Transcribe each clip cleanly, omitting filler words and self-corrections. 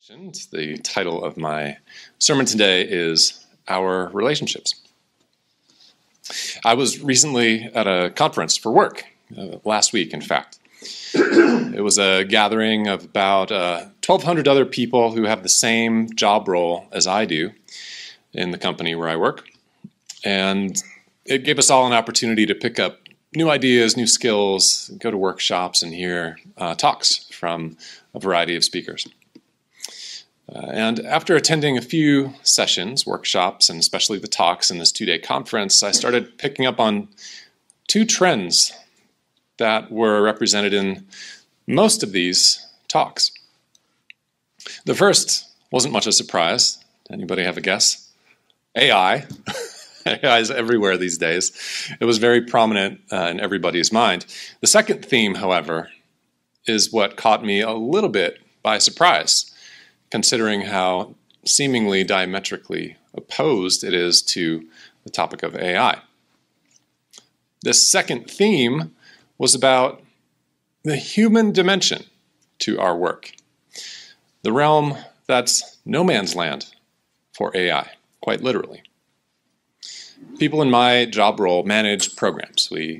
The title of my sermon today is Our Relationships. I was recently at a conference for work, last week in fact. It was a gathering of about 1,200 other people who have the same job role as I do in the company where I work. And it gave us all an opportunity to pick up new ideas, new skills, go to workshops and hear talks from a variety of speakers. And after attending a few sessions, workshops, and especially the talks in this two-day conference, I started picking up on two trends that were represented in most of these talks. The first wasn't much of a surprise. Anybody have a guess? AI. AI is everywhere these days. It was very prominent in everybody's mind. The second theme, however, is what caught me a little bit by surprise, considering how seemingly diametrically opposed it is to the topic of AI. This second theme was about the human dimension to our work, the realm that's no man's land for AI, quite literally. People in my job role manage programs. We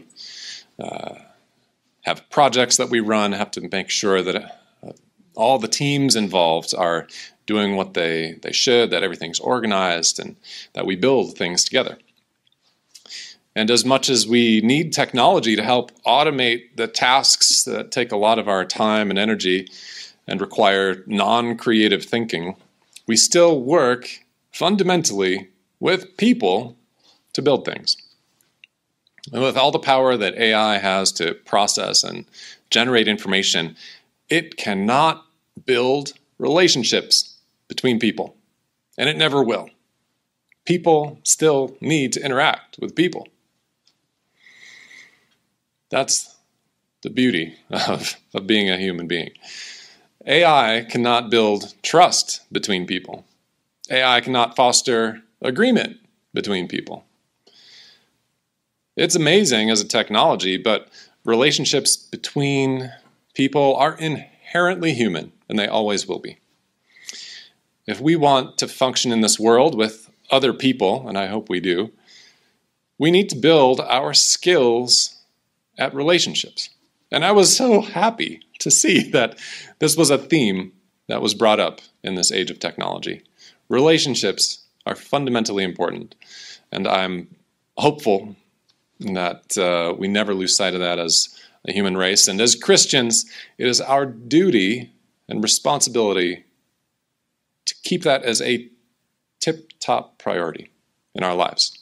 have projects that we run, have to make sure that all the teams involved are doing what they should, that everything's organized, and that we build things together. And as much as we need technology to help automate the tasks that take a lot of our time and energy and require non-creative thinking, we still work fundamentally with people to build things. And with all the power that AI has to process and generate information, it cannot build relationships between people, and it never will. People still need to interact with people. That's the beauty of being a human being. AI cannot build trust between people. AI cannot foster agreement between people. It's amazing as a technology, but relationships between people are inherently human, and they always will be. If we want to function in this world with other people, and I hope we do, we need to build our skills at relationships. And I was so happy to see that this was a theme that was brought up in this age of technology. Relationships are fundamentally important, and I'm hopeful that we never lose sight of that as a human race. And as Christians, it is our duty and responsibility to keep that as a tip-top priority in our lives.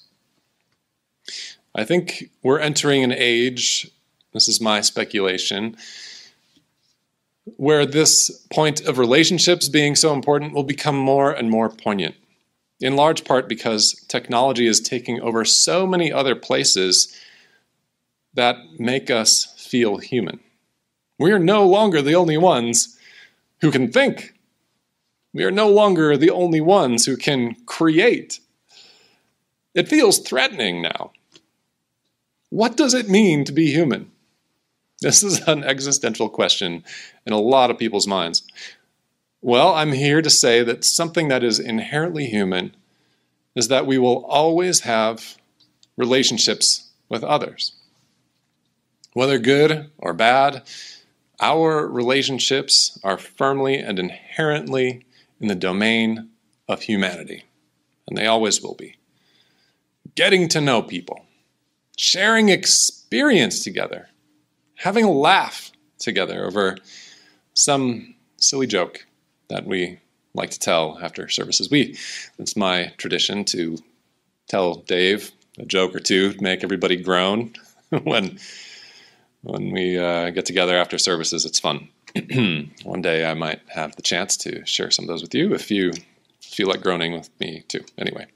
I think we're entering an age, this is my speculation, where this point of relationships being so important will become more and more poignant, in large part because technology is taking over so many other places that make us feel human. We are no longer the only ones who can think. We are no longer the only ones who can create. It feels threatening now. What does it mean to be human? This is an existential question in a lot of people's minds. Well, I'm here to say that something that is inherently human is that we will always have relationships with others. Whether good or bad, our relationships are firmly and inherently in the domain of humanity, and they always will be. Getting to know people, sharing experience together, having a laugh together over some silly joke that we like to tell after services. It's my tradition to tell Dave a joke or two to make everybody groan when we get together after services. It's fun. One day I might have the chance to share some of those with you if you feel like groaning with me too. Anyway,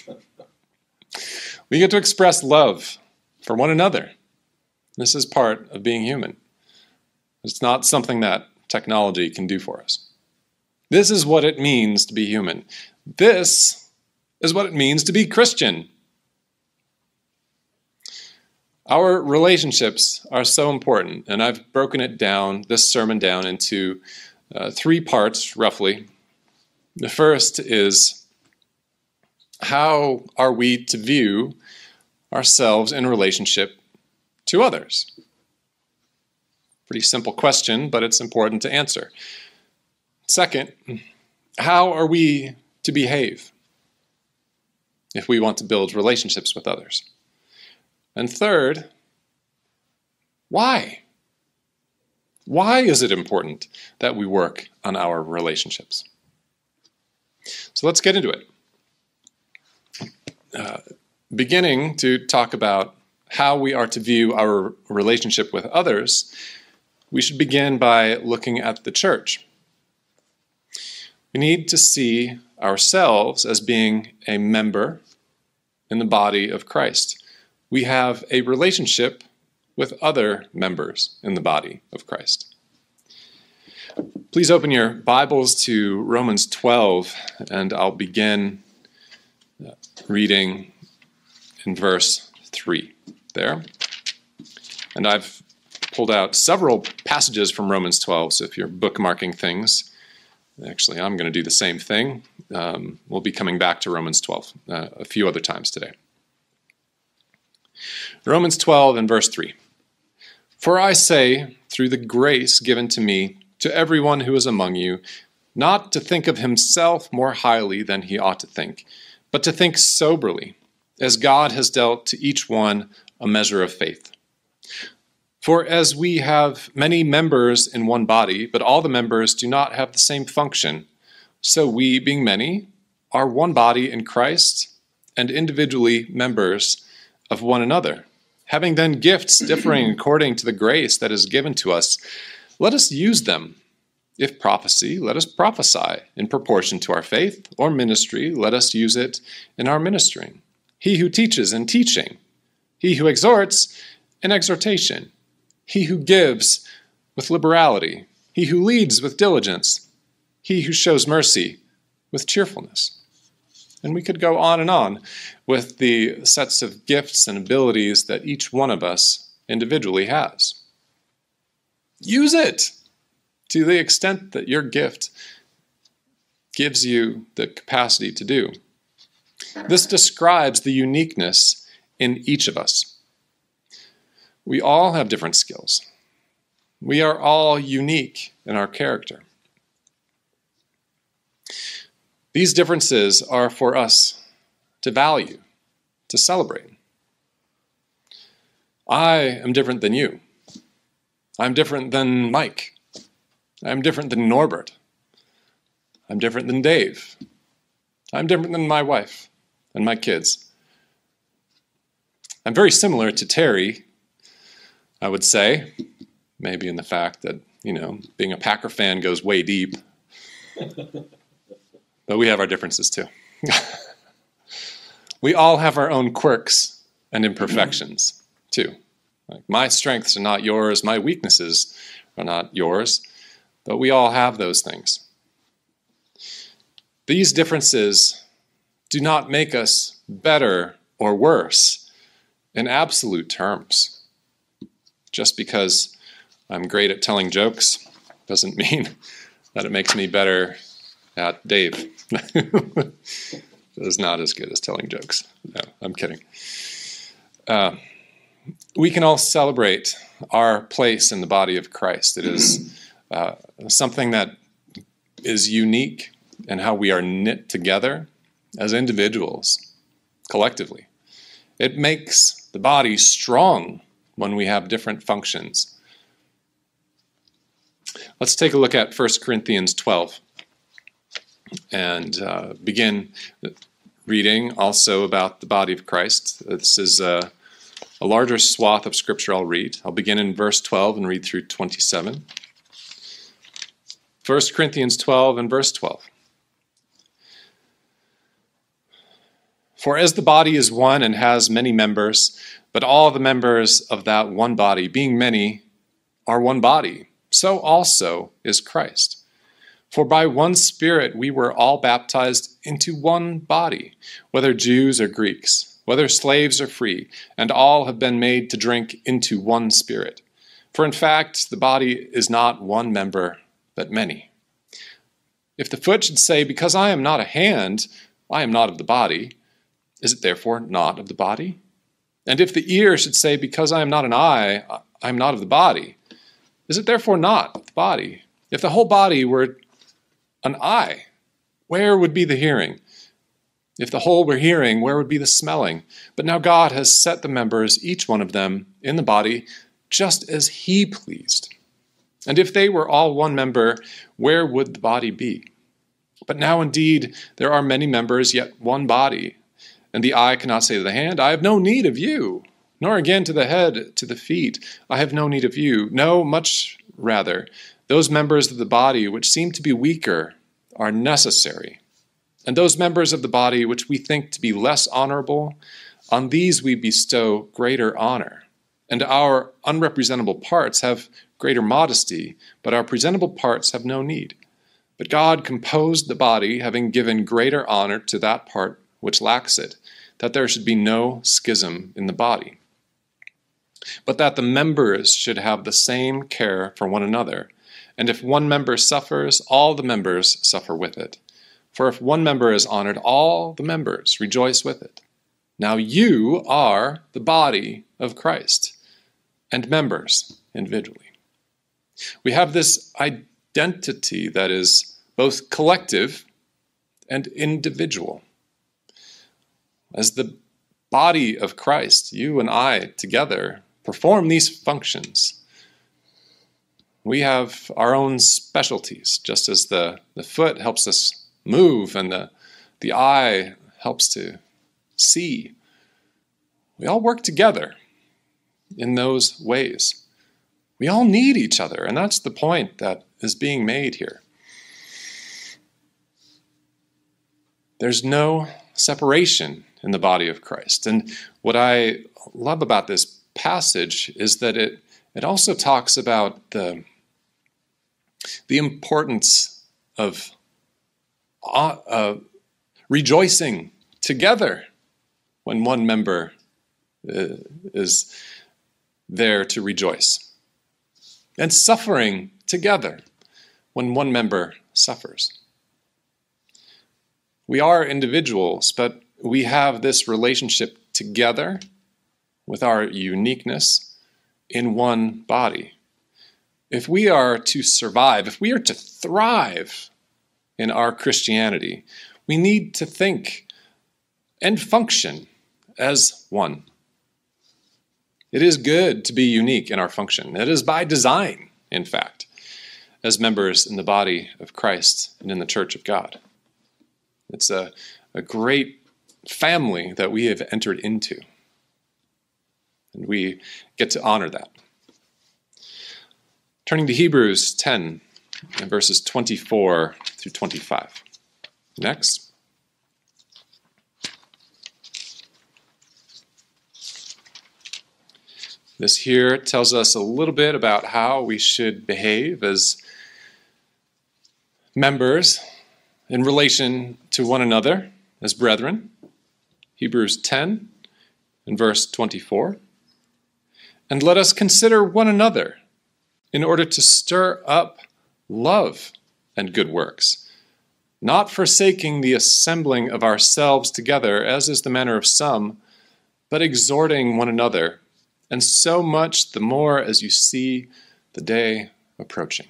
we get to express love for one another. This is part of being human. It's not something that technology can do for us. This is what it means to be human. This is what it means to be Christian. Our relationships are so important, and I've broken this sermon down into 3 parts, roughly. The first is, how are we to view ourselves in relationship to others? Pretty simple question, but it's important to answer. Second, how are we to behave if we want to build relationships with others? And third, why? Why is it important that we work on our relationships? So let's get into it. Beginning to talk about how we are to view our relationship with others, we should begin by looking at the church. We need to see ourselves as being a member in the body of Christ. We have a relationship with other members in the body of Christ. Please open your Bibles to Romans 12, and I'll begin reading in verse 3 there. And I've pulled out several passages from Romans 12, so if you're bookmarking things, actually I'm going to do the same thing. We'll be coming back to Romans 12 a few other times today. Romans 12 and verse 3. For I say, through the grace given to me, to everyone who is among you, not to think of himself more highly than he ought to think, but to think soberly, as God has dealt to each one a measure of faith. For as we have many members in one body, but all the members do not have the same function, so we, being many, are one body in Christ, and individually members of one another. Having then gifts differing according to the grace that is given to us, let us use them. If prophecy, let us prophesy in proportion to our faith, or ministry, let us use it in our ministering. He who teaches in teaching, he who exhorts in exhortation, he who gives with liberality, he who leads with diligence, he who shows mercy with cheerfulness. And we could go on with the sets of gifts and abilities that each one of us individually has. Use it to the extent that your gift gives you the capacity to do. This describes the uniqueness in each of us. We all have different skills. We are all unique in our character. These differences are for us to value, to celebrate. I am different than you. I'm different than Mike. I'm different than Norbert. I'm different than Dave. I'm different than my wife and my kids. I'm very similar to Terry, I would say, maybe in the fact that, being a Packer fan goes way deep. But we have our differences too. We all have our own quirks and imperfections too. Like, my strengths are not yours, my weaknesses are not yours, but we all have those things. These differences do not make us better or worse in absolute terms. Just because I'm great at telling jokes doesn't mean that it makes me better at Dave. That is not as good as telling jokes. No, I'm kidding. We can all celebrate our place in the body of Christ. It is something that is unique in how we are knit together as individuals, collectively. It makes the body strong when we have different functions. Let's take a look at 1 Corinthians 12 and begin reading also about the body of Christ. This is a larger swath of scripture I'll read. I'll begin in verse 12 and read through 27. 1 Corinthians 12 and verse 12. For as the body is one and has many members, but all the members of that one body, being many, are one body, so also is Christ. For by one Spirit we were all baptized into one body, whether Jews or Greeks, whether slaves or free, and all have been made to drink into one Spirit. For in fact, the body is not one member, but many. If the foot should say, because I am not a hand, I am not of the body, is it therefore not of the body? And if the ear should say, because I am not an eye, I am not of the body, is it therefore not of the body? If the whole body were an eye, where would be the hearing? If the whole were hearing, where would be the smelling? But now God has set the members, each one of them, in the body, just as he pleased. And if they were all one member, where would the body be? But now indeed there are many members, yet one body. And the eye cannot say to the hand, I have no need of you, nor again to the head, to the feet, I have no need of you. No, much rather, those members of the body which seem to be weaker are necessary. And those members of the body which we think to be less honorable, on these we bestow greater honor. And our unrepresentable parts have greater modesty, but our presentable parts have no need. But God composed the body, having given greater honor to that part which lacks it, that there should be no schism in the body, but that the members should have the same care for one another. And if one member suffers, all the members suffer with it. For if one member is honored, all the members rejoice with it. Now you are the body of Christ, and members individually. We have this identity that is both collective and individual. As the body of Christ, you and I together perform these functions. We have our own specialties, just as the foot helps us move and the eye helps to see. We all work together in those ways. We all need each other, and that's the point that is being made here. There's no separation in the body of Christ. And what I love about this passage is that it also talks about the importance of rejoicing together when one member is there to rejoice, and suffering together when one member suffers. We are individuals, but we have this relationship together with our uniqueness in one body. If we are to survive, if we are to thrive in our Christianity, we need to think and function as one. It is good to be unique in our function. It is by design, in fact, as members in the body of Christ and in the church of God. It's a great family that we have entered into, and we get to honor that. Turning to Hebrews 10, and verses 24 through 25. Next. This here tells us a little bit about how we should behave as members in relation to one another as brethren. Hebrews 10 and verse 24. And let us consider one another in order to stir up love and good works, not forsaking the assembling of ourselves together, as is the manner of some, but exhorting one another, and so much the more as you see the day approaching.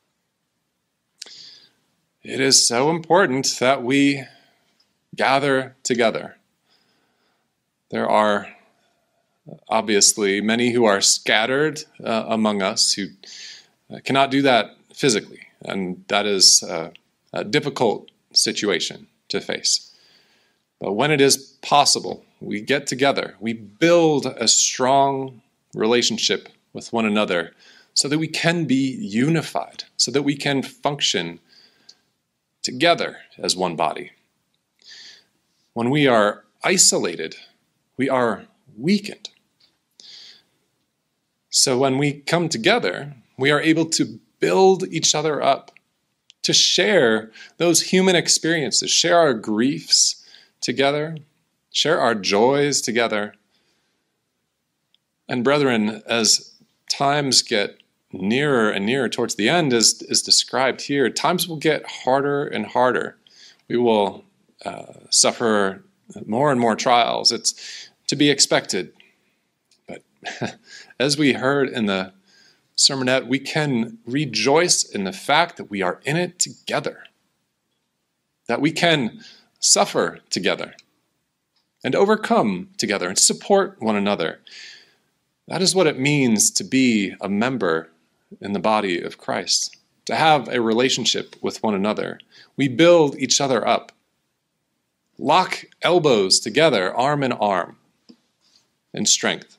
It is so important that we gather together. There are obviously many who are scattered among us who cannot do that physically, and that is a difficult situation to face. But when it is possible, we get together, we build a strong relationship with one another so that we can be unified, so that we can function together as one body. When we are isolated, we are weakened. So when we come together, we are able to build each other up, to share those human experiences, share our griefs together, share our joys together. And brethren, as times get nearer and nearer towards the end is described here. Times will get harder and harder. We will suffer more and more trials. It's to be expected. But as we heard in the sermonette, we can rejoice in the fact that we are in it together, that we can suffer together and overcome together and support one another. That is what it means to be a member in the body of Christ, to have a relationship with one another. We build each other up, lock elbows together, arm in arm, in strength.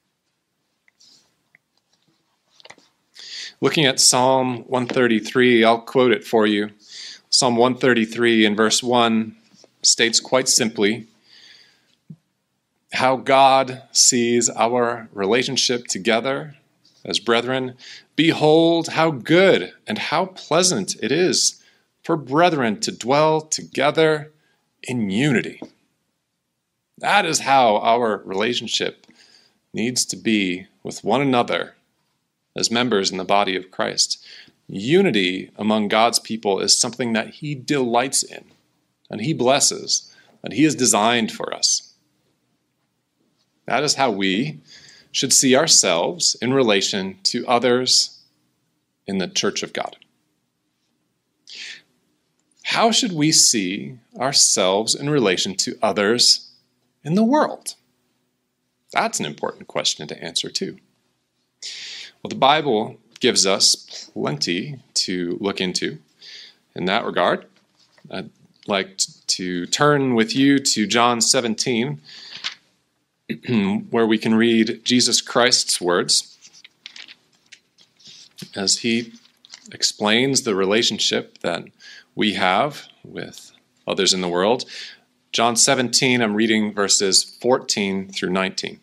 Looking at Psalm 133, I'll quote it for you. Psalm 133 in verse 1 states quite simply how God sees our relationship together as brethren. Behold, how good and how pleasant it is for brethren to dwell together in unity. That is how our relationship needs to be with one another as members in the body of Christ. Unity among God's people is something that He delights in, and He blesses, and He has designed for us. That is how we should see ourselves in relation to others in the church of God. How should we see ourselves in relation to others in the world? That's an important question to answer too. Well, the Bible gives us plenty to look into in that regard. I'd like to turn with you to John 17, where we can read Jesus Christ's words as He explains the relationship that we have with others in the world. John 17, I'm reading verses 14 through 19.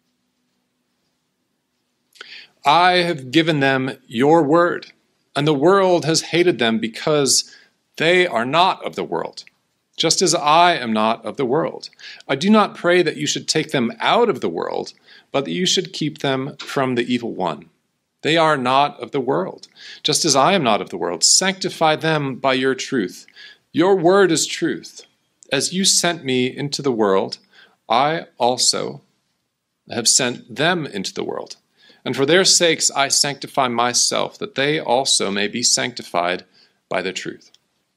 I have given them your word, and the world has hated them because they are not of the world, just as I am not of the world. I do not pray that you should take them out of the world, but that you should keep them from the evil one. They are not of the world, just as I am not of the world. Sanctify them by your truth. Your word is truth. As you sent me into the world, I also have sent them into the world. And for their sakes I sanctify myself, that they also may be sanctified by the truth.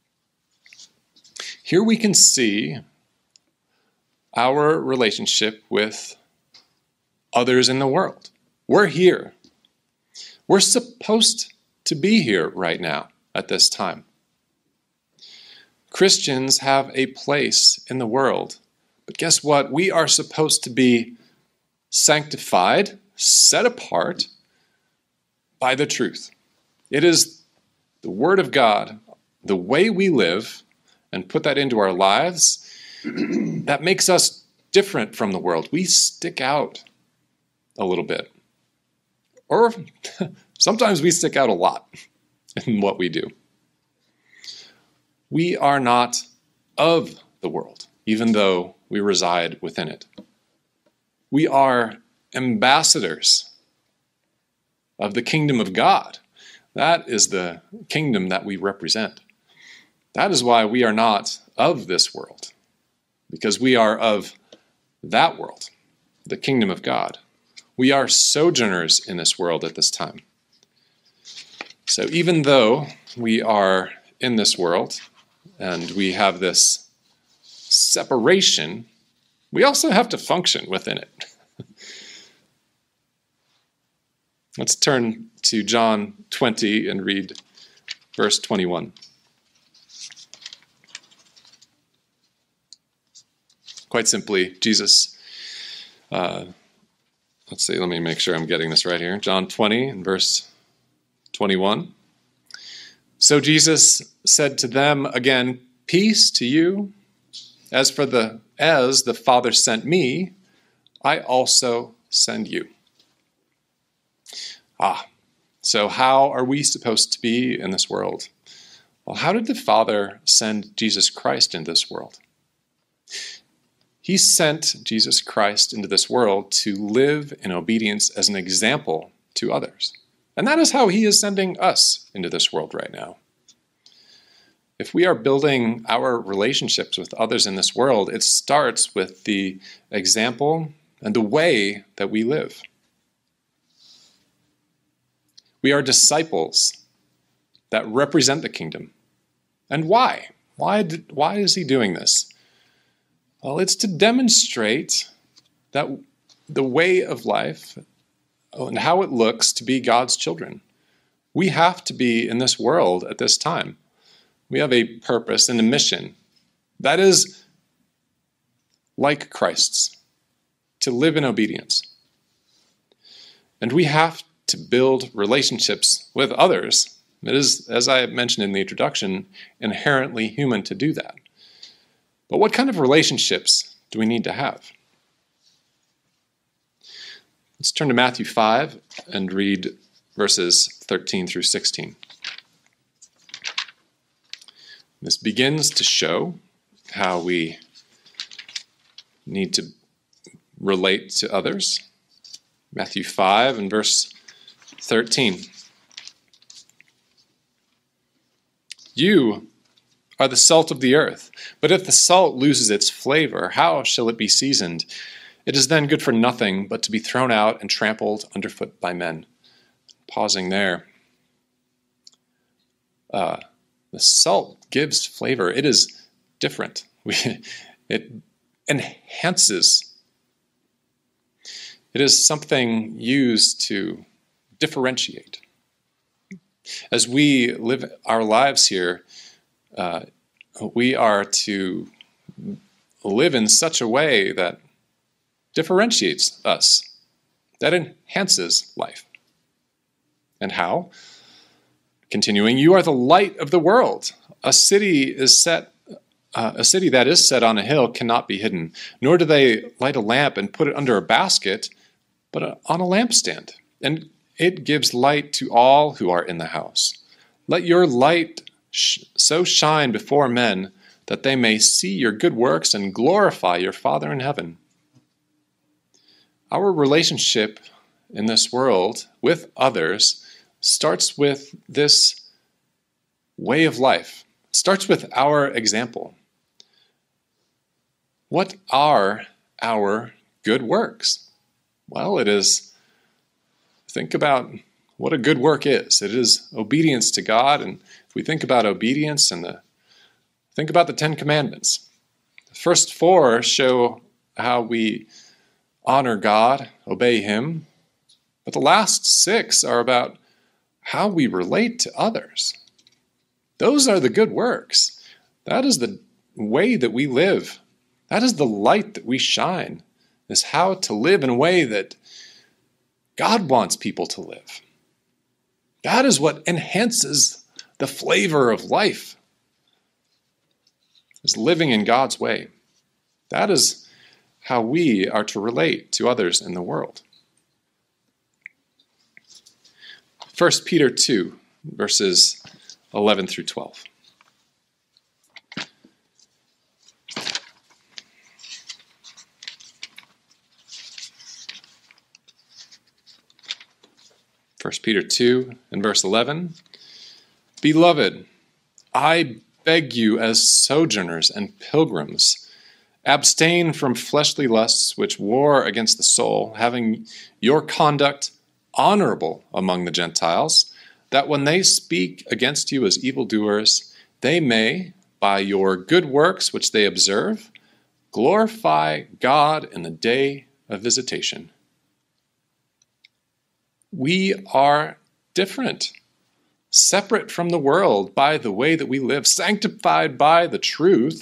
Here we can see our relationship with others in the world. We're here. We're supposed to be here right now at this time. Christians have a place in the world. But guess what? We are supposed to be sanctified, set apart by the truth. It is the Word of God, the way we live, and put that into our lives, that makes us different from the world. We stick out a little bit. Or sometimes we stick out a lot in what we do. We are not of the world, even though we reside within it. We are ambassadors of the kingdom of God. That is the kingdom that we represent. That is why we are not of this world, because we are of that world, the kingdom of God. We are sojourners in this world at this time. So even though we are in this world and we have this separation, we also have to function within it. Let's turn to John 20 and read verse 21. Quite simply, Jesus, let me make sure I'm getting this right here. John 20 and verse 21. So Jesus said to them again, peace to you. As the Father sent me, I also send you. So how are we supposed to be in this world? Well, how did the Father send Jesus Christ into this world? He sent Jesus Christ into this world to live in obedience as an example to others. And that is how he is sending us into this world right now. If we are building our relationships with others in this world, it starts with the example and the way that we live. We are disciples that represent the kingdom. And why? Why is he doing this? Well, it's to demonstrate that the way of life and how it looks to be God's children. We have to be in this world at this time. We have a purpose and a mission that is like Christ's, to live in obedience. And we have to build relationships with others. It is, as I mentioned in the introduction, inherently human to do that. But what kind of relationships do we need to have? Let's turn to Matthew 5 and read verses 13 through 16. This begins to show how we need to relate to others. Matthew 5 and verse 13. You are the salt of the earth, but if the salt loses its flavor, how shall it be seasoned? It is then good for nothing but to be thrown out and trampled underfoot by men. Pausing there. The salt gives flavor. It is different. It enhances. It is something used to differentiate. As we live our lives here, we are to live in such a way that differentiates us, that enhances life. And how? Continuing, you are the light of the world. A city that is set on a hill cannot be hidden, nor do they light a lamp and put it under a basket, but on a lampstand, and it gives light to all who are in the house. Let your light so shine before men that they may see your good works and glorify your Father in heaven. Our relationship in this world with others starts with this way of life. It starts with our example. What are our good works? Well, it is, think about what a good work is. It is obedience to God, and if we think about obedience and think about the Ten Commandments. The first four show how we honor God, obey Him, but the last six are about how we relate to others. Those are the good works. That is the way that we live. That is the light that we shine, is how to live in a way that God wants people to live. That is what enhances the flavor of life, is living in God's way. That is how we are to relate to others in the world. 1 Peter 2, verses 11 through 12. First Peter 2 and verse 11. Beloved, I beg you as sojourners and pilgrims, abstain from fleshly lusts which war against the soul, having your conduct honorable among the Gentiles, that when they speak against you as evildoers, they may, by your good works which they observe, glorify God in the day of visitation. We are different, separate from the world by the way that we live, sanctified by the truth,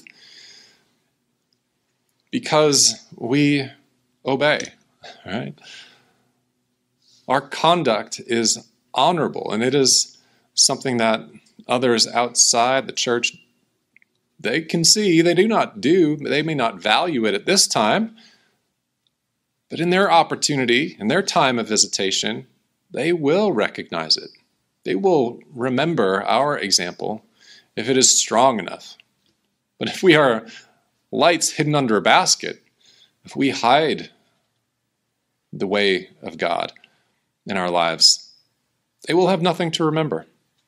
because we obey, right? Our conduct is honorable, and it is something that others outside the church, they can see, they do not do, they may not value it at this time, but in their opportunity, in their time of visitation, they will recognize it. They will remember our example if it is strong enough. But if we are lights hidden under a basket, if we hide the way of God in our lives, they will have nothing to remember.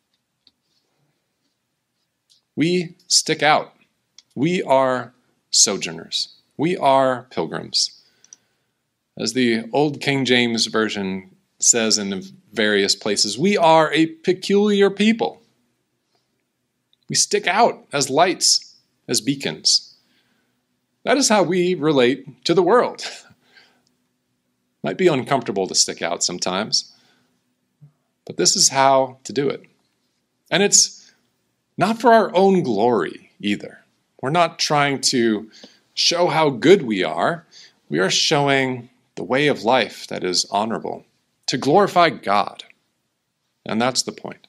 We stick out. We are sojourners. We are pilgrims. As the old King James Version says in various places, we are a peculiar people. We stick out as lights, as beacons. That is how we relate to the world. Might be uncomfortable to stick out sometimes, but this is how to do it. And it's not for our own glory either. We're not trying to show how good we are. We are showing the way of life that is honorable, to glorify God. And that's the point.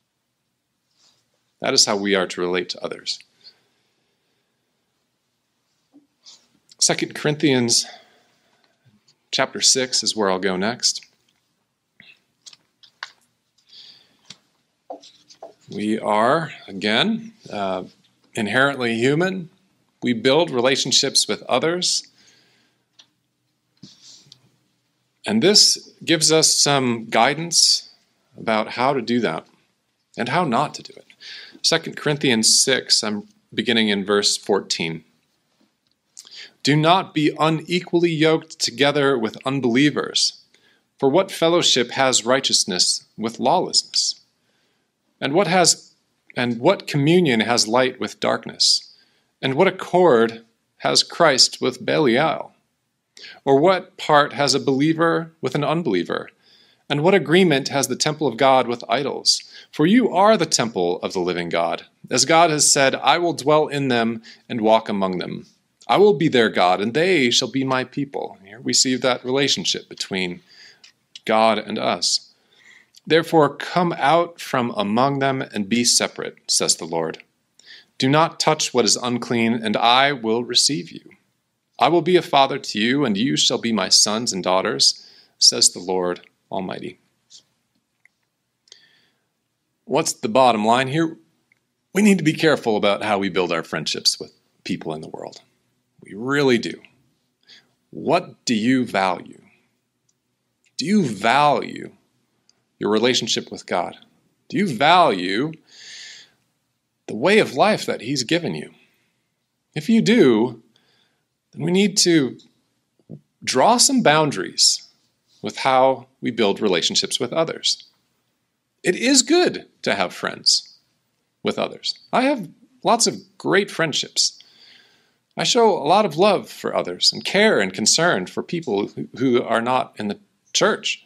That is how we are to relate to others. 2 Corinthians chapter 6 is where I'll go next. We are, again, inherently human. We build relationships with others. And this gives us some guidance about how to do that and how not to do it. 2 Corinthians 6, I'm beginning in verse 14. Do not be unequally yoked together with unbelievers. For what fellowship has righteousness with lawlessness? And what communion has light with darkness? And what accord has Christ with Belial? Or what part has a believer with an unbeliever? And what agreement has the temple of God with idols? For you are the temple of the living God. As God has said, I will dwell in them and walk among them. I will be their God, and they shall be my people. Here we see that relationship between God and us. Therefore, come out from among them and be separate, says the Lord. Do not touch what is unclean, and I will receive you. I will be a father to you, and you shall be my sons and daughters, says the Lord Almighty. What's the bottom line here? We need to be careful about how we build our friendships with people in the world. We really do. What do you value? Do you value your relationship with God? Do you value the way of life that He's given you? If you do, then we need to draw some boundaries with how we build relationships with others. It is good to have friends with others. I have lots of great friendships. I show a lot of love for others and care and concern for people who are not in the church.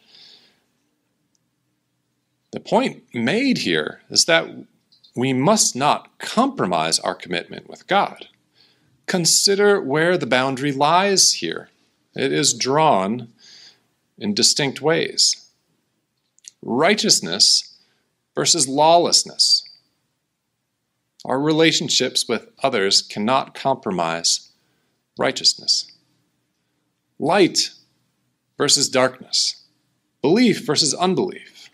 The point made here is that we must not compromise our commitment with God. Consider where the boundary lies here. It is drawn in distinct ways. Righteousness versus lawlessness. Our relationships with others cannot compromise righteousness. Light versus darkness. Belief versus unbelief.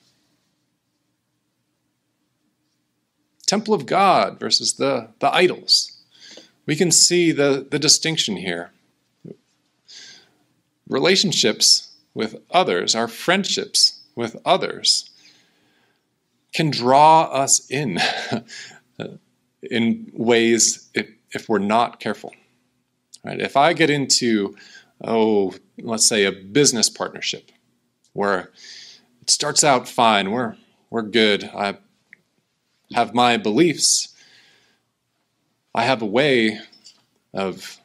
Temple of God versus the idols. We can see the distinction here. Relationships with others, our friendships with others, can draw us in ways if we're not careful. Right? If I get into, let's say a business partnership where it starts out fine, we're good, I have my beliefs, I have a way of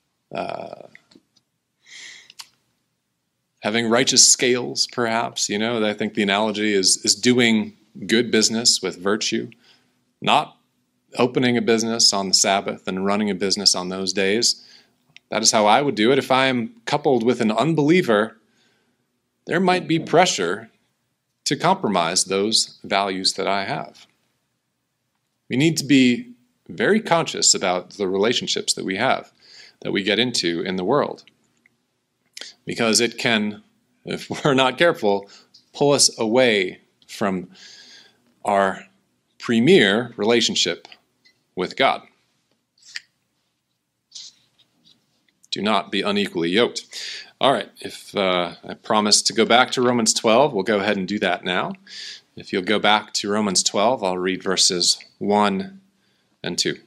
having righteous scales, perhaps. I think the analogy is doing good business with virtue, not opening a business on the Sabbath and running a business on those days. That is how I would do it. If I am coupled with an unbeliever, there might be pressure to compromise those values that I have. We need to be very conscious about the relationships that we have, that we get into in the world. Because it can, if we're not careful, pull us away from our premier relationship with God. Do not be unequally yoked. All right, if I promised to go back to Romans 12, we'll go ahead and do that now. If you'll go back to Romans 12, I'll read verses 1 and 2.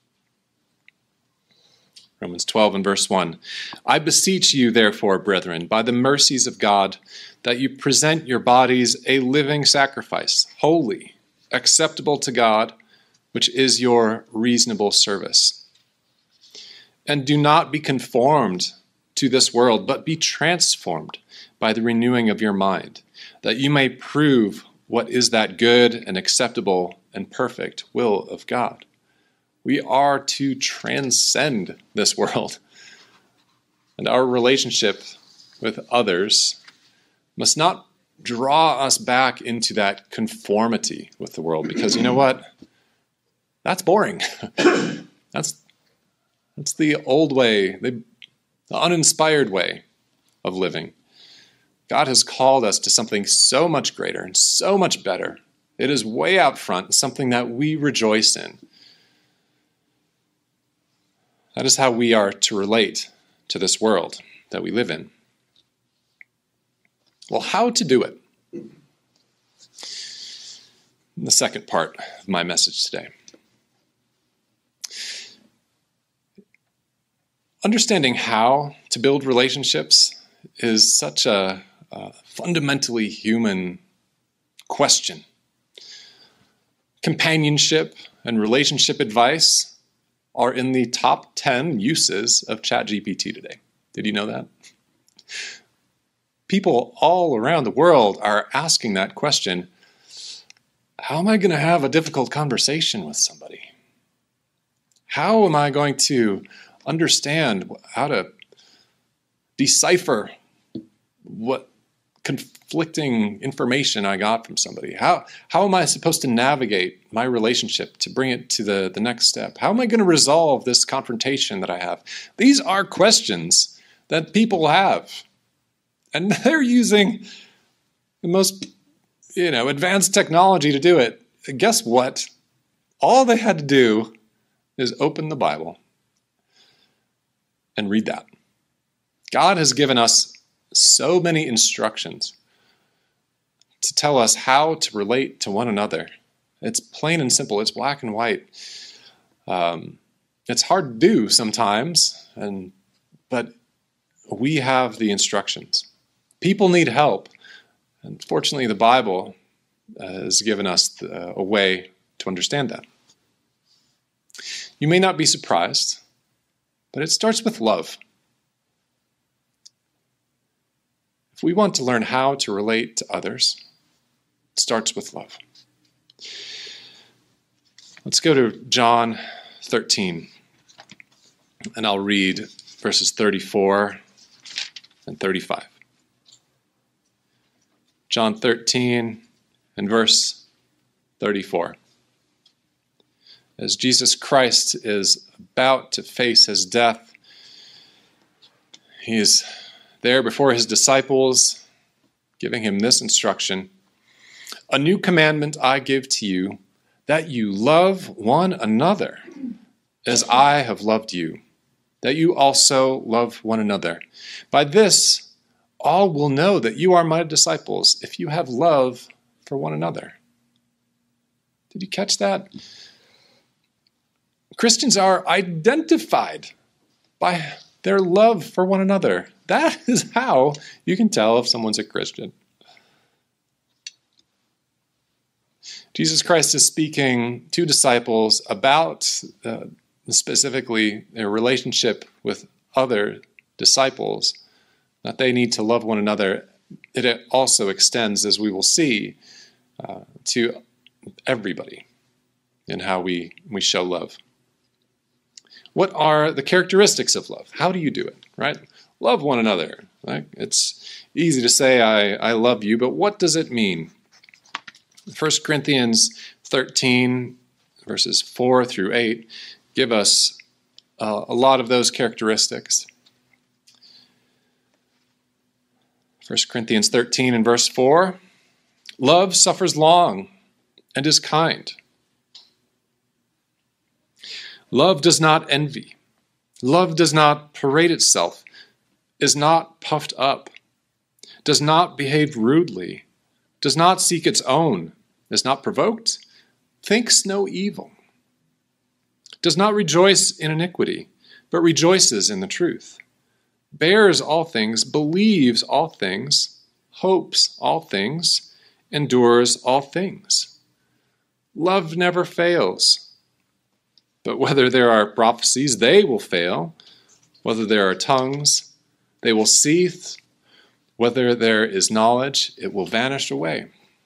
Romans 12 and verse 1. I beseech you, therefore, brethren, by the mercies of God, that you present your bodies a living sacrifice, holy, acceptable to God, which is your reasonable service. And do not be conformed to this world, but be transformed by the renewing of your mind, that you may prove what is that good and acceptable and perfect will of God. We are to transcend this world, and our relationship with others must not draw us back into that conformity with the world, because you know what? That's boring. That's the old way, the uninspired way of living. God has called us to something so much greater and so much better. It is way out front, something that we rejoice in. That is how we are to relate to this world that we live in. Well, how to do it? The second part of my message today. Understanding how to build relationships is such a fundamentally human question. Companionship and relationship advice are in the top 10 uses of ChatGPT today. Did you know that? People all around the world are asking that question. How am I going to have a difficult conversation with somebody? How am I going to understand how to decipher what conflicting information I got from somebody? How am I supposed to navigate my relationship to bring it to the next step? How am I going to resolve this confrontation that I have? These are questions that people have. And they're using the most, advanced technology to do it. Guess what? All they had to do is open the Bible and read that. God has given us so many instructions to tell us how to relate to one another. It's plain and simple. It's black and white. It's hard to do sometimes, but we have the instructions. People need help. And fortunately, the Bible has given us a way to understand that. You may not be surprised, but it starts with love. If we want to learn how to relate to others, it starts with love. Let's go to John 13, and I'll read verses 34 and 35. John 13 and verse 34. As Jesus Christ is about to face his death, he is there before his disciples, giving him this instruction. A new commandment I give to you, that you love one another as I have loved you, that you also love one another. By this, all will know that you are my disciples if you have love for one another. Did you catch that? Christians are identified by their love for one another. That is how you can tell if someone's a Christian. Jesus Christ is speaking to disciples about specifically their relationship with other disciples, that they need to love one another. It also extends, as we will see, to everybody in how we show love. What are the characteristics of love? How do you do it, right? Love one another. Right? It's easy to say, I love you, but what does it mean? 1 Corinthians 13, verses 4 through 8, give us a lot of those characteristics. 1 Corinthians 13 and verse 4, love suffers long and is kind. Love does not envy. Love does not parade itself. is not puffed up, does not behave rudely, does not seek its own, is not provoked, thinks no evil, does not rejoice in iniquity, but rejoices in the truth, bears all things, believes all things, hopes all things, endures all things. Love never fails. But whether there are prophecies, they will fail. Whether there are tongues, they will cease. Whether there is knowledge, it will vanish away.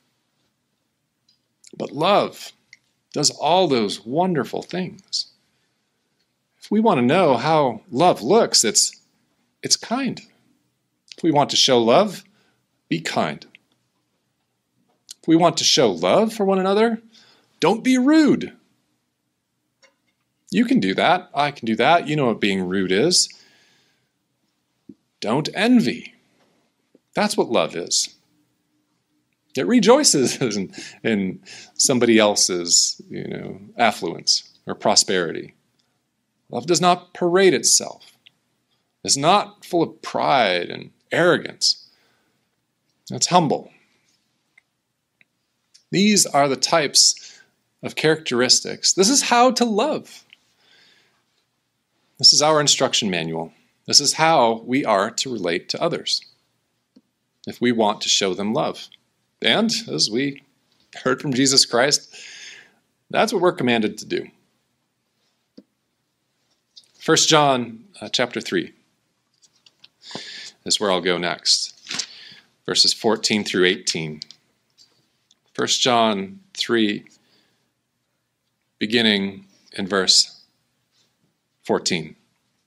But love does all those wonderful things. If we want to know how love looks, it's kind. If we want to show love, be kind. If we want to show love for one another, don't be rude. You can do that. I can do that. You know what being rude is. Don't envy. That's what love is. It rejoices in somebody else's, affluence or prosperity. Love does not parade itself. It's not full of pride and arrogance. It's humble. These are the types of characteristics. This is how to love. This is our instruction manual. This is how we are to relate to others if we want to show them love. And as we heard from Jesus Christ, that's what we're commanded to do. 1 John chapter 3 is where I'll go next. Verses 14 through 18. 1 John 3, beginning in verse 14.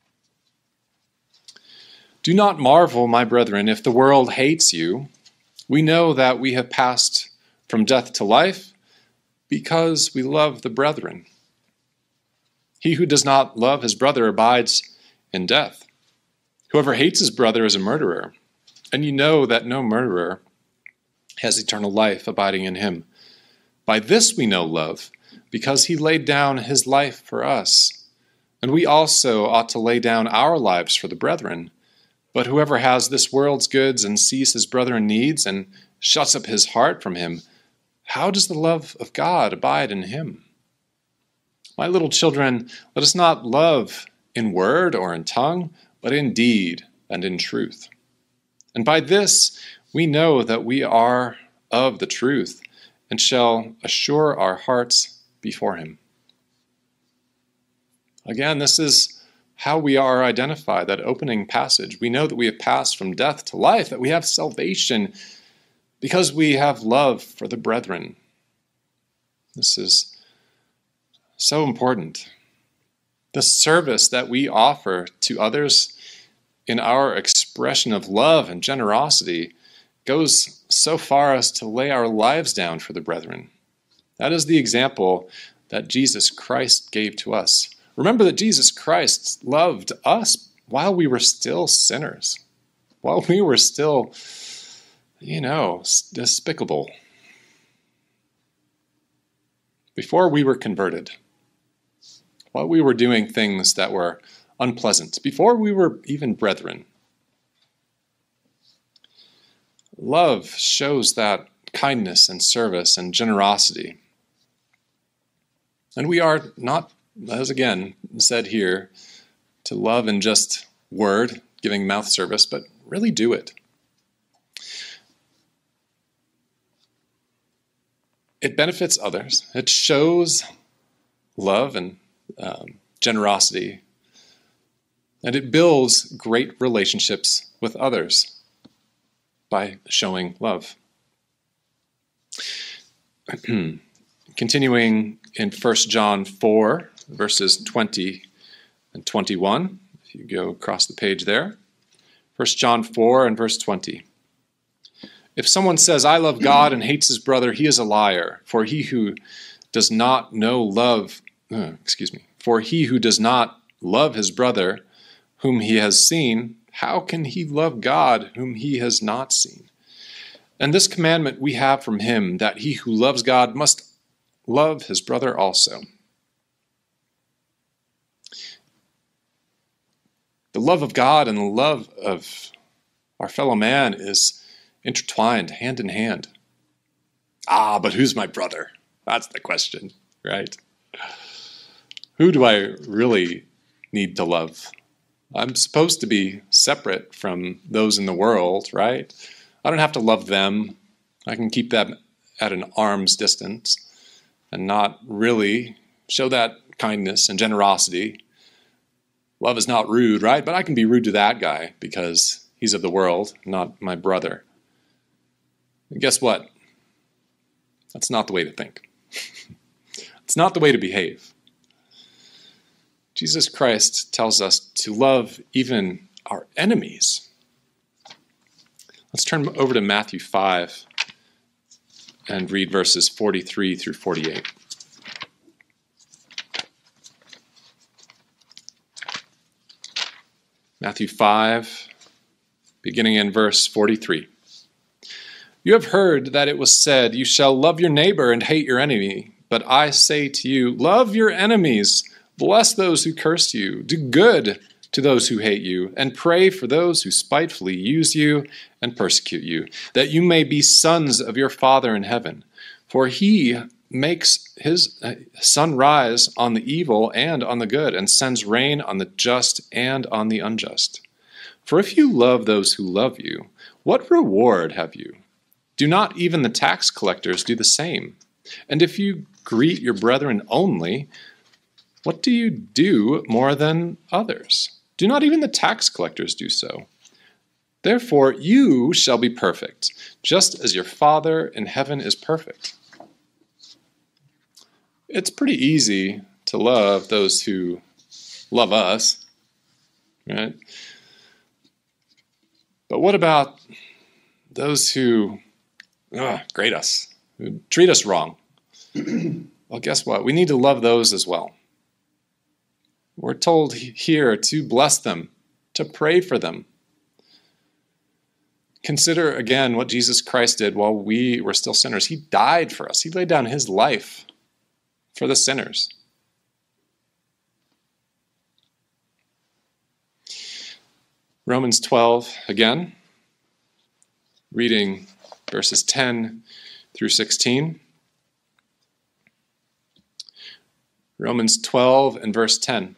Do not marvel, my brethren, if the world hates you. We know that we have passed from death to life because we love the brethren. He who does not love his brother abides in death. Whoever hates his brother is a murderer, and you know that no murderer has eternal life abiding in him. By this we know love, because he laid down his life for us. And we also ought to lay down our lives for the brethren. But whoever has this world's goods and sees his brother in needs and shuts up his heart from him, how does the love of God abide in him? My little children, let us not love in word or in tongue, but in deed and in truth. And by this we know that we are of the truth and shall assure our hearts before him. Again, this is how we are identified, that opening passage. We know that we have passed from death to life, that we have salvation because we have love for the brethren. This is so important. The service that we offer to others in our expression of love and generosity goes so far as to lay our lives down for the brethren. That is the example that Jesus Christ gave to us. Remember that Jesus Christ loved us while we were still sinners, while we were still, despicable, before we were converted, while we were doing things that were unpleasant, before we were even brethren. Love shows that kindness and service and generosity. And we are not, as again said here, to love in just word, giving mouth service, but really do it. It benefits others. It shows love and generosity. And it builds great relationships with others by showing love. Continuing in 1 John 4, verses 20 and 21, if you go across the page there. 1 John 4 and verse 20. If someone says, I love God and hates his brother, he is a liar. For he who does not love his brother whom he has seen, how can he love God whom he has not seen? And this commandment we have from him, that he who loves God must love his brother also. The The love of God and the love of our fellow man is intertwined, hand in hand. But who's my brother? That's the question, right? Who do I really need to love? I'm supposed to be separate from those in the world, right? I don't have to love them. I can keep them at an arm's distance and not really show that kindness and generosity. Love is not rude, right? But I can be rude to that guy because he's of the world, not my brother. And guess what? That's not the way to think. It's not the way to behave. Jesus Christ tells us to love even our enemies. Let's turn over to Matthew 5 and read verses 43 through 48. Matthew 5, beginning in verse 43. You have heard that it was said, you shall love your neighbor and hate your enemy. But I say to you, love your enemies, bless those who curse you, do good to those who hate you, and pray for those who spitefully use you and persecute you, that you may be sons of your Father in heaven. For he makes his sun rise on the evil and on the good, and sends rain on the just and on the unjust. For if you love those who love you, what reward have you? Do not even the tax collectors do the same? And if you greet your brethren only, what do you do more than others? Do not even the tax collectors do so? Therefore you shall be perfect, just as your Father in heaven is perfect. It's pretty easy to love those who love us, right? But what about those who grade us, who treat us wrong? Well, guess what? We need to love those as well. We're told here to bless them, to pray for them. Consider again what Jesus Christ did while we were still sinners. He died for us. He laid down his life for the sinners. Romans 12, again, reading verses 10 through 16. Romans 12 and verse 10.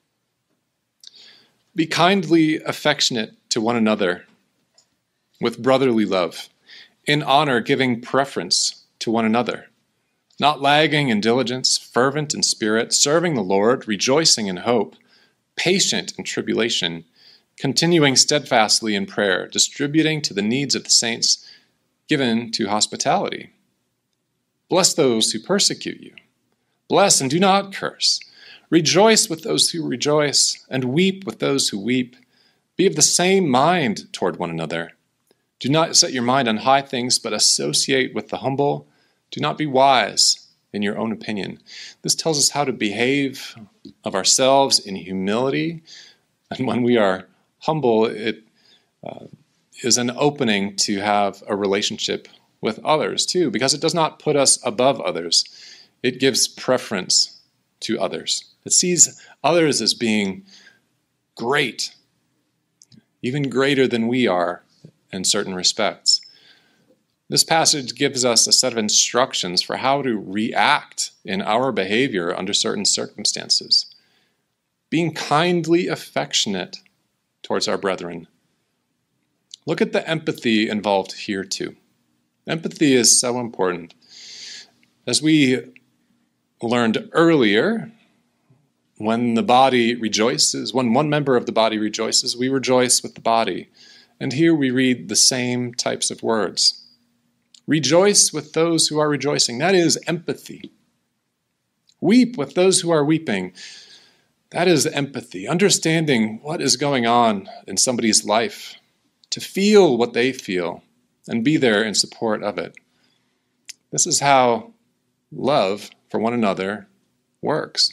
Be kindly affectionate to one another with brotherly love, in honor giving preference to one another, not lagging in diligence, fervent in spirit, serving the Lord, rejoicing in hope, patient in tribulation, continuing steadfastly in prayer, distributing to the needs of the saints, given to hospitality. Bless those who persecute you. Bless and do not curse. Rejoice with those who rejoice, and weep with those who weep. Be of the same mind toward one another. Do not set your mind on high things, but associate with the humble. Do not be wise in your own opinion. This tells us how to behave of ourselves in humility. And when we are humble, it is an opening to have a relationship with others too, because it does not put us above others. It gives preference to others. It sees others as being great, even greater than we are in certain respects. This passage gives us a set of instructions for how to react in our behavior under certain circumstances. Being kindly affectionate towards our brethren. Look at the empathy involved here too. Empathy is so important. As we learned earlier, when the body rejoices, when one member of the body rejoices, we rejoice with the body. And here we read the same types of words. Rejoice with those who are rejoicing. That is empathy. Weep with those who are weeping. That is empathy. Understanding what is going on in somebody's life. To feel what they feel and be there in support of it. This is how love for one another works.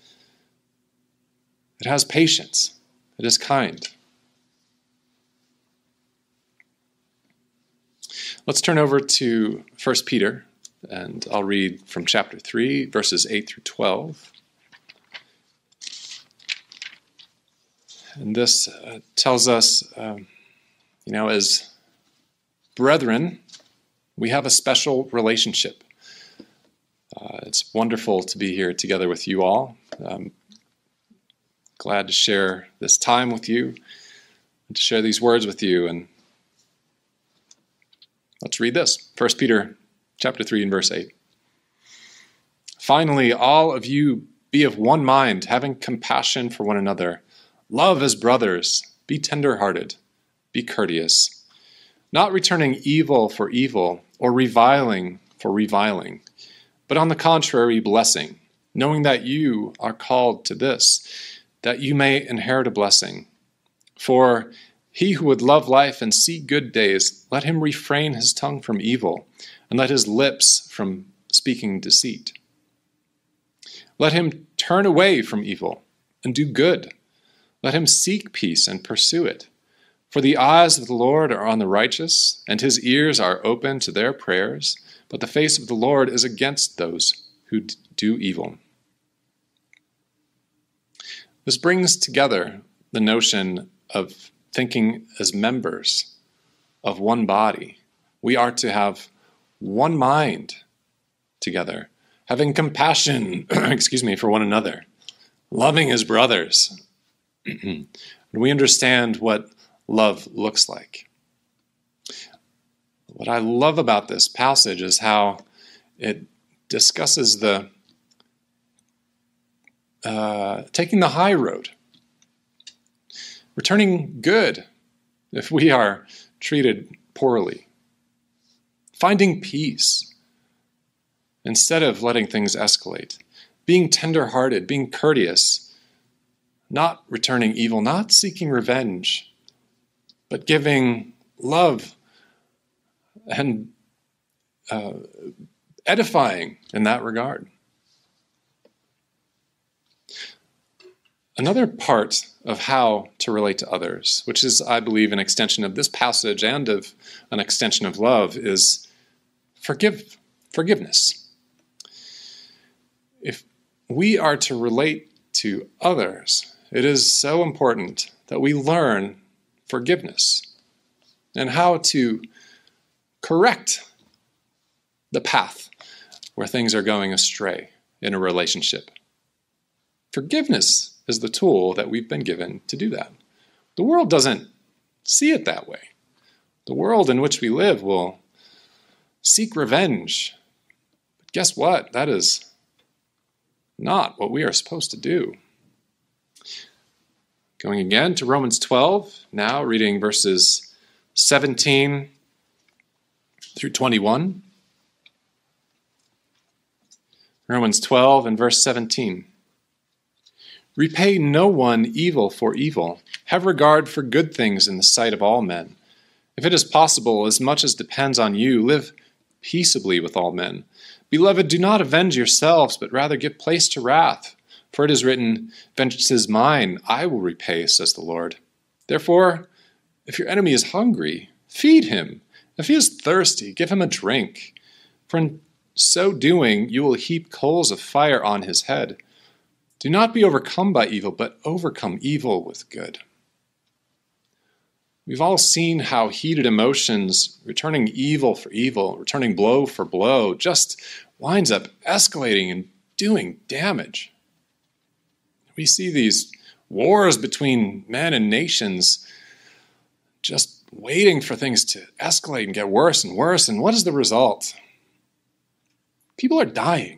It has patience. It is kind. Let's turn over to 1 Peter, and I'll read from chapter 3, verses 8 through 12. And this tells us, as brethren, we have a special relationship. It's wonderful to be here together with you all. Glad to share this time with you and to share these words with you. And let's read this. 1 Peter chapter 3 and verse 8. Finally, all of you be of one mind, having compassion for one another. Love as brothers. Be tender-hearted. Be courteous. Not returning evil for evil or reviling for reviling, but on the contrary, blessing, knowing that you are called to this, that you may inherit a blessing. For he who would love life and see good days, let him refrain his tongue from evil, and let his lips from speaking deceit. Let him turn away from evil and do good. Let him seek peace and pursue it. For the eyes of the Lord are on the righteous, and his ears are open to their prayers, but the face of the Lord is against those who do evil. This brings together the notion of thinking as members of one body. We are to have one mind together, having compassion, for one another, loving as brothers. And we understand what love looks like. What I love about this passage is how it discusses the taking the high road, returning good if we are treated poorly, finding peace instead of letting things escalate, being tender-hearted, being courteous, not returning evil, not seeking revenge, but giving love and edifying in that regard. Another part of how to relate to others, which is, I believe, an extension of this passage and of an extension of love, is forgiveness. If we are to relate to others, it is so important that we learn forgiveness and how to correct the path where things are going astray in a relationship. Forgiveness is the tool that we've been given to do that. The world doesn't see it that way. The world in which we live will seek revenge. But guess what? That is not what we are supposed to do. Going again to Romans 12, now reading verses 17 through 21. Romans 12 and verse 17. Repay no one evil for evil. Have regard for good things in the sight of all men. If it is possible, as much as depends on you, live peaceably with all men. Beloved, do not avenge yourselves, but rather give place to wrath. For it is written, vengeance is mine, I will repay, says the Lord. Therefore, if your enemy is hungry, feed him. If he is thirsty, give him a drink. For in so doing, you will heap coals of fire on his head. Do not be overcome by evil, but overcome evil with good. We've all seen how heated emotions, returning evil for evil, returning blow for blow, just winds up escalating and doing damage. We see these wars between men and nations just waiting for things to escalate and get worse and worse. And what is the result? People are dying.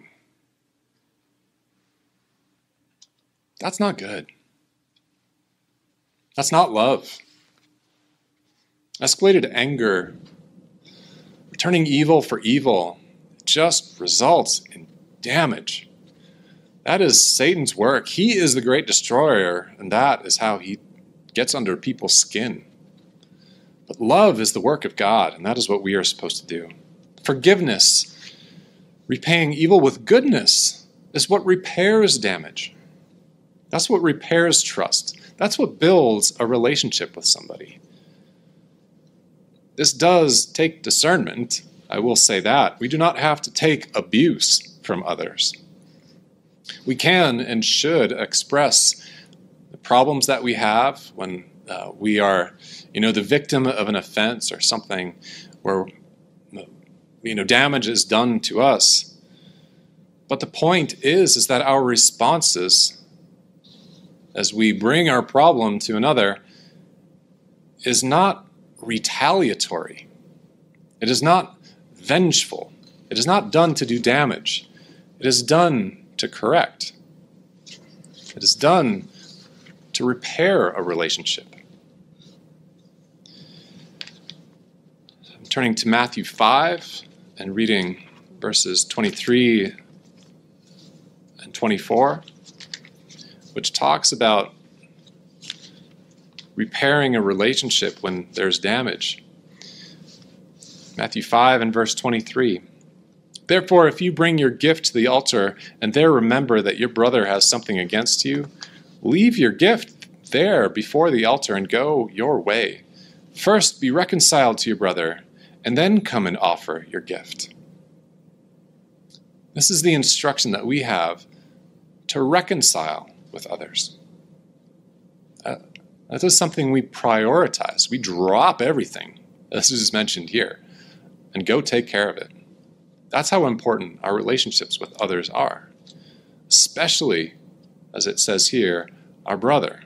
That's not good. That's not love. Escalated anger, returning evil for evil, just results in damage. That is Satan's work. He is the great destroyer, and that is how he gets under people's skin. But love is the work of God, and that is what we are supposed to do. Forgiveness, repaying evil with goodness, is what repairs damage. That's what repairs trust. That's what builds a relationship with somebody. This does take discernment, I will say that. We do not have to take abuse from others. We can and should express problems that we have, when we are, the victim of an offense or something where, damage is done to us. But the point is that our responses, as we bring our problem to another, is not retaliatory. It is not vengeful. It is not done to do damage. It is done to correct. It is done to repair a relationship. I'm turning to Matthew 5 and reading verses 23 and 24, which talks about repairing a relationship when there's damage. Matthew 5 and verse 23. Therefore, if you bring your gift to the altar and there remember that your brother has something against you, leave your gift there before the altar and go your way. First be reconciled to your brother, and then come and offer your gift. This is the instruction that we have to reconcile with others. That is something we prioritize. We drop everything, as is mentioned here, and go take care of it. That's how important our relationships with others are, especially, as it says here, our brother.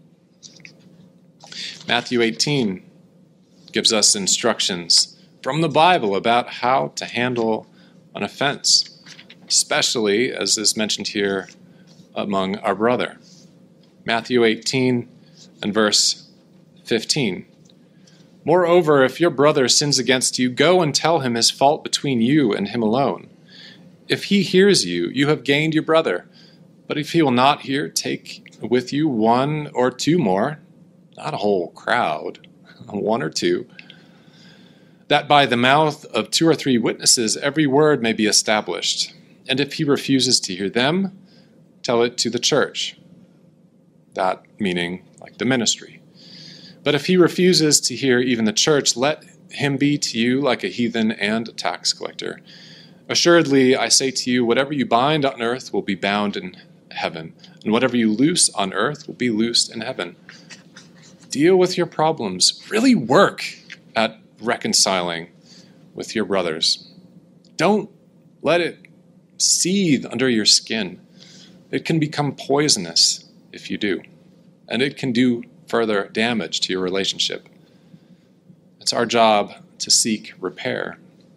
Matthew 18 gives us instructions from the Bible about how to handle an offense, especially, as is mentioned here, among our brother. Matthew 18 and verse 15. Moreover, if your brother sins against you, go and tell him his fault between you and him alone. If he hears you, you have gained your brother. But if he will not hear, take with you one or two more, not a whole crowd, one or two, that by the mouth of 2 or 3 witnesses every word may be established. And if he refuses to hear them, tell it to the church. That meaning like the ministry. But if he refuses to hear even the church, let him be to you like a heathen and a tax collector. Assuredly, I say to you, whatever you bind on earth will be bound in heaven, and whatever you loose on earth will be loosed in heaven. Deal with your problems. Really work at reconciling with your brothers. Don't let it seethe under your skin. It can become poisonous if you do, and it can do further damage to your relationship. It's our job to seek repair.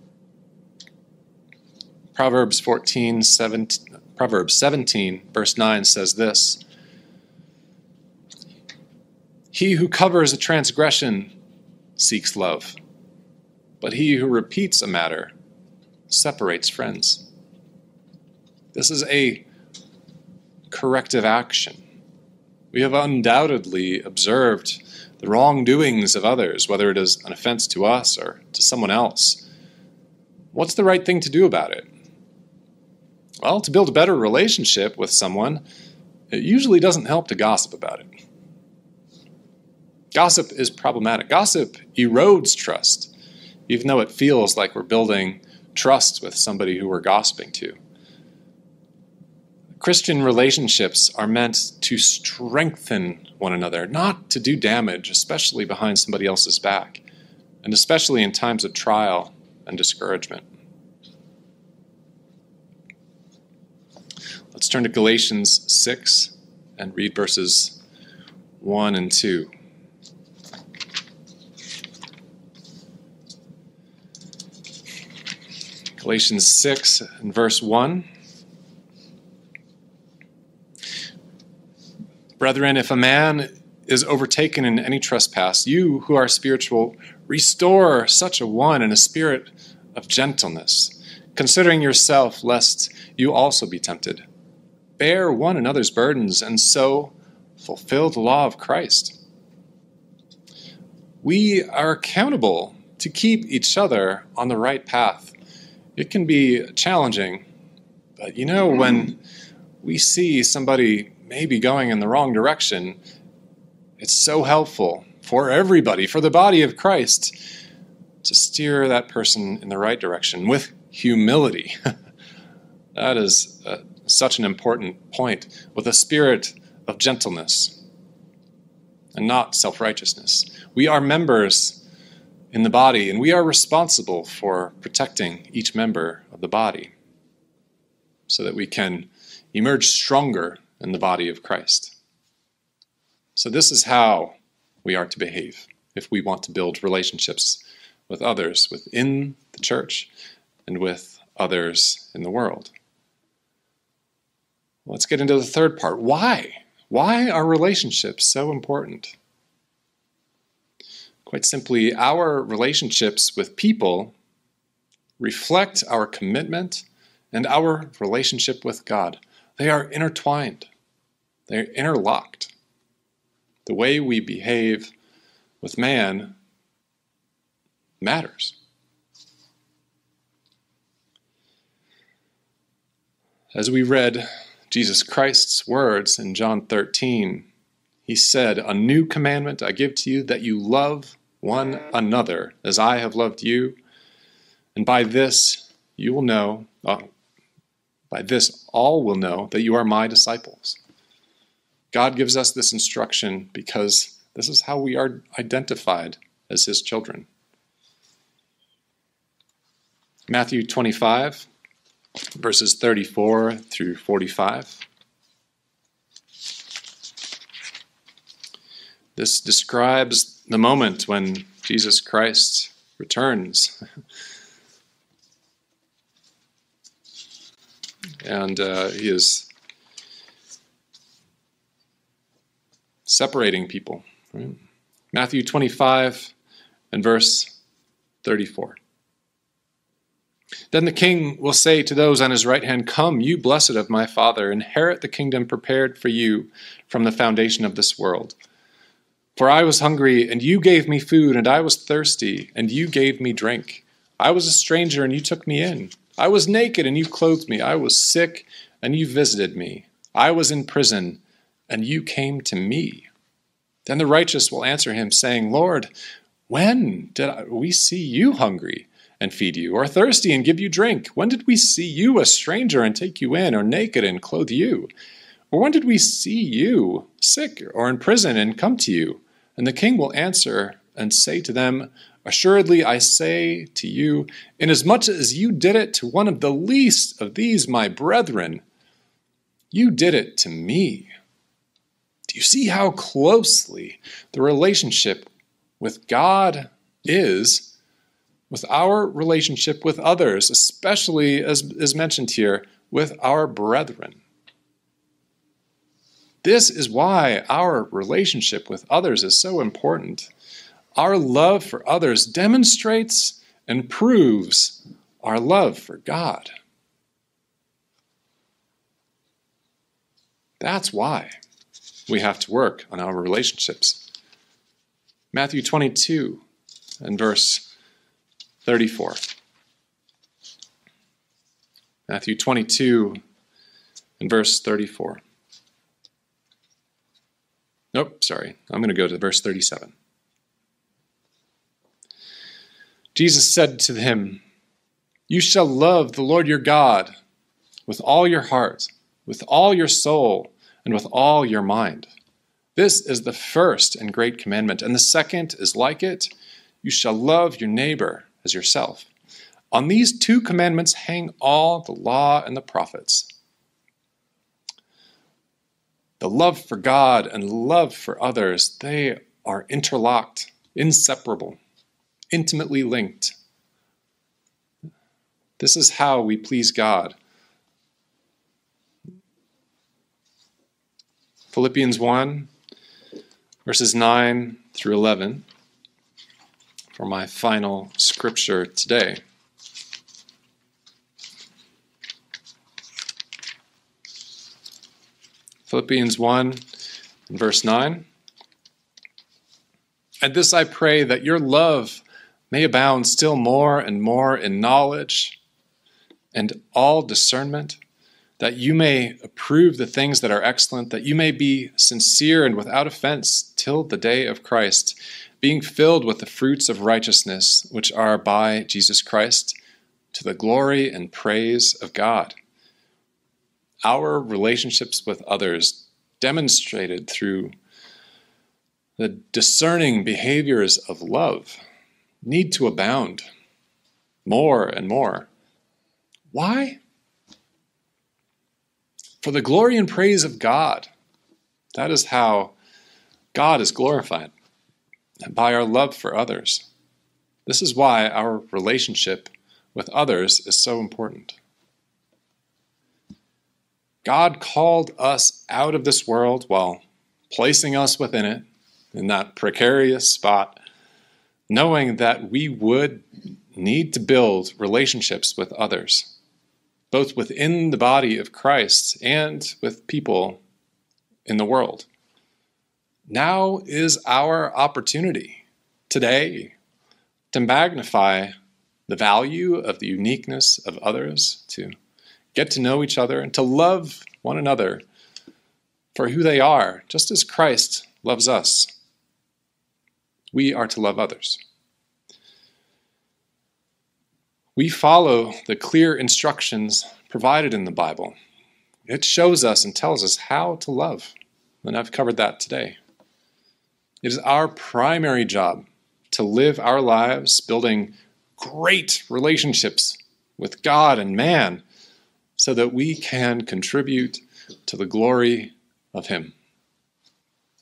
Proverbs 17, verse 9 says this: He who covers a transgression seeks love, but he who repeats a matter separates friends. This is a corrective action. We have undoubtedly observed the wrongdoings of others, whether it is an offense to us or to someone else. What's the right thing to do about it? Well, to build a better relationship with someone, it usually doesn't help to gossip about it. Gossip is problematic. Gossip erodes trust, even though it feels like we're building trust with somebody who we're gossiping to. Christian relationships are meant to strengthen one another, not to do damage, especially behind somebody else's back, and especially in times of trial and discouragement. Let's turn to Galatians 6 and read verses 1 and 2. Galatians 6 and verse 1. Brethren, if a man is overtaken in any trespass, you who are spiritual, restore such a one in a spirit of gentleness, considering yourself, lest you also be tempted. Bear one another's burdens, and so fulfill the law of Christ. We are accountable to keep each other on the right path. It can be challenging, but when we see somebody maybe going in the wrong direction, it's so helpful for everybody, for the body of Christ, to steer that person in the right direction with humility. That is such an important point, with a spirit of gentleness. and not self-righteousness. We are members in the body, and we are responsible for protecting each member of the body so that we can emerge stronger in the body of Christ. So this is how we are to behave if we want to build relationships with others within the church and with others in the world. Let's get into the third part. Why? Why are relationships so important? Quite simply, our relationships with people reflect our commitment and our relationship with God. They are intertwined. They're interlocked. The way we behave with man matters. As we read Jesus Christ's words in John 13, he said, "A new commandment I give to you, that you love one another as I have loved you. And by this you will know, by this all will know that you are my disciples." God gives us this instruction because this is how we are identified as his children. Matthew 25, verses 34 through 45. This describes the moment when Jesus Christ returns. And he is separating people. Right? Matthew 25 and verse 34. Then the king will say to those on his right hand, "Come, you blessed of my Father, inherit the kingdom prepared for you from the foundation of this world. For I was hungry, and you gave me food, and I was thirsty, and you gave me drink. I was a stranger, and you took me in. I was naked, and you clothed me. I was sick, and you visited me. I was in prison, and you came to me." Then the righteous will answer him, saying, "Lord, when did we see you hungry and feed you, or thirsty and give you drink? When did we see you a stranger and take you in, or naked and clothe you? Or when did we see you sick or in prison and come to you?" And the king will answer and say to them, "Assuredly I say to you, inasmuch as you did it to one of the least of these my brethren, you did it to me." Do you see how closely the relationship with God is with our relationship with others, especially, as is mentioned here, with our brethren? This is why our relationship with others is so important. Our love for others demonstrates and proves our love for God. That's why we have to work on our relationships. Matthew 22 and verse 34. Matthew 22 and verse 34. Nope, sorry. I'm going to go to verse 37. Jesus said to him, "You shall love the Lord your God with all your heart, with all your soul, and with all your mind. This is the first and great commandment, and the second is like it. You shall love your neighbor as yourself. On these two commandments hang all the law and the prophets." The love for God and love for others, they are interlocked, inseparable, intimately linked. This is how we please God. Philippians 1, verses 9 through 11, for my final scripture today. Philippians 1, verse 9. "At this I pray, that your love may abound still more and more in knowledge and all discernment, that you may approve the things that are excellent, that you may be sincere and without offense till the day of Christ, being filled with the fruits of righteousness, which are by Jesus Christ, to the glory and praise of God." Our relationships with others, demonstrated through The discerning behaviors of love need to abound more and more. Why? For the glory and praise of God. That is how God is glorified, by our love for others. This is why our relationship with others is so important. God called us out of this world while placing us within it, in that precarious spot, knowing that we would need to build relationships with others, both within the body of Christ and with people in the world. Now is our opportunity today to magnify the value of the uniqueness of others, to get to know each other, and to love one another for who they are, just as Christ loves us. We are to love others. We follow the clear instructions provided in the Bible. It shows us and tells us how to love, and I've covered that today. It is our primary job to live our lives building great relationships with God and man, so that we can contribute to the glory of Him.